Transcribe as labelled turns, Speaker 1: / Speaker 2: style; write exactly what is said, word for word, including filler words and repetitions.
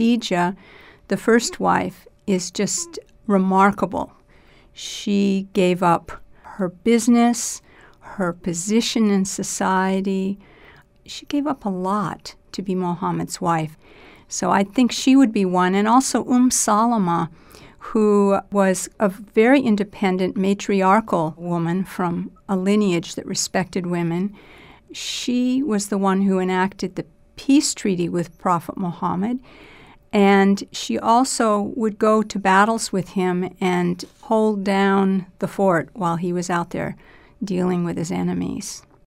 Speaker 1: Khadija, the first wife, is just remarkable. She gave up her business, her position in society. She gave up a lot to be Muhammad's wife. So I think she would be one. And also Umm Salama, who was a very independent, matriarchal woman from a lineage that respected women. She was the one who enacted the peace treaty with Prophet Muhammad, and she also would go to battles with him and hold down the fort while he was out there dealing with his enemies.